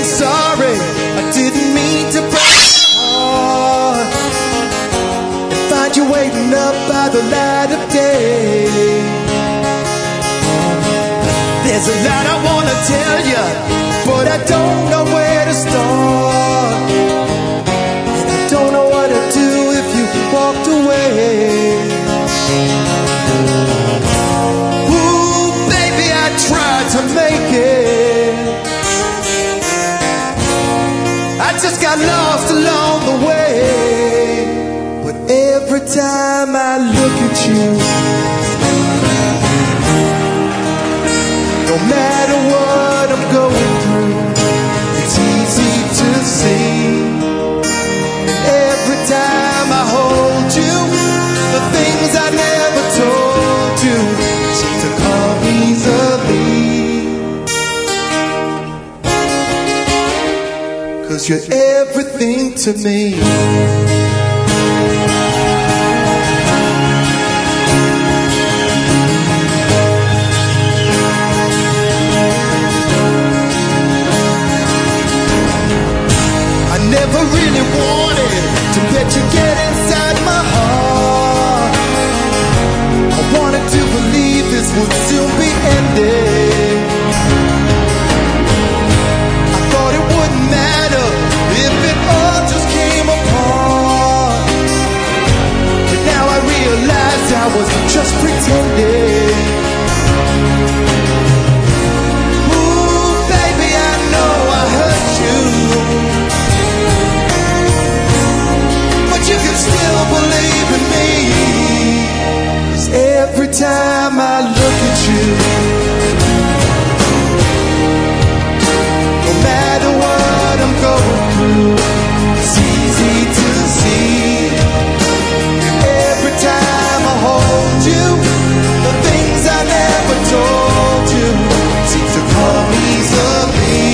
sorry, I didn't mean to break your heart and find you waiting up by the light of day. There's a lot I wanna tell you, but I don't know where to start, and I don't know what to do if you walked away. Ooh, baby, I tried to make it, I just got lost along the way. But every time I look at you, no matter what I'm going through, it's easy to see. Every time I hold you, the things I never told you seem to come easily. 'Cause you're everything to me. Never really wanted to let you get inside my heart. I wanted to believe this would soon be ending. I thought it wouldn't matter if it all just came apart, but now I realize I was just pretending. Ooh, baby, I know I hurt you, you can still believe in me. 'Cause every time I look at you, no matter what I'm going through, it's easy to see. Every time I hold you, the things I never told you seem to come easily.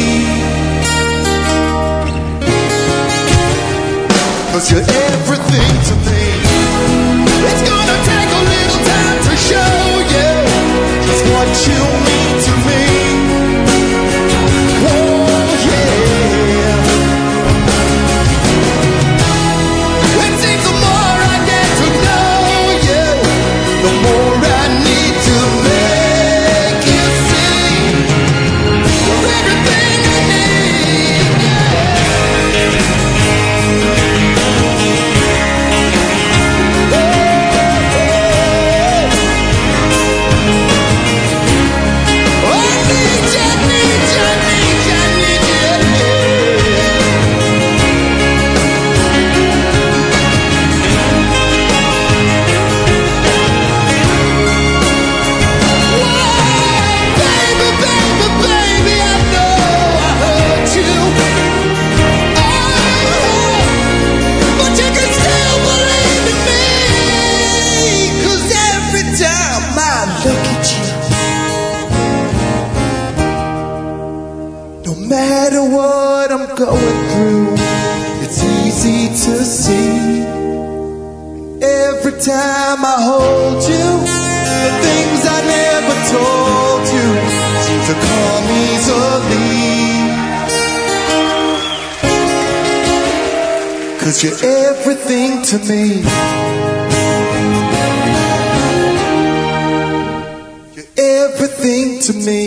'Cause you're everything to me. It's gonna take a little time to show you just what you mean to me. Oh yeah. It seems the more I get to know you, the more I need to make you see you're everything I need. Going through, it's easy to see. Every time I hold you, the things I never told you seem to come easily. 'Cause you're everything to me. You're everything to me.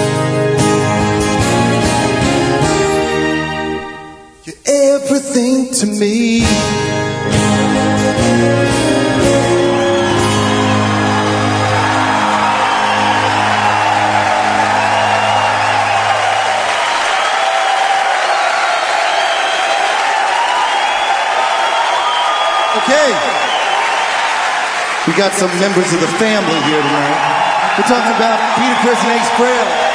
Everything to me. Okay. We got some members of the family here tonight. We're talking about Peter Criss and Ace Frehley.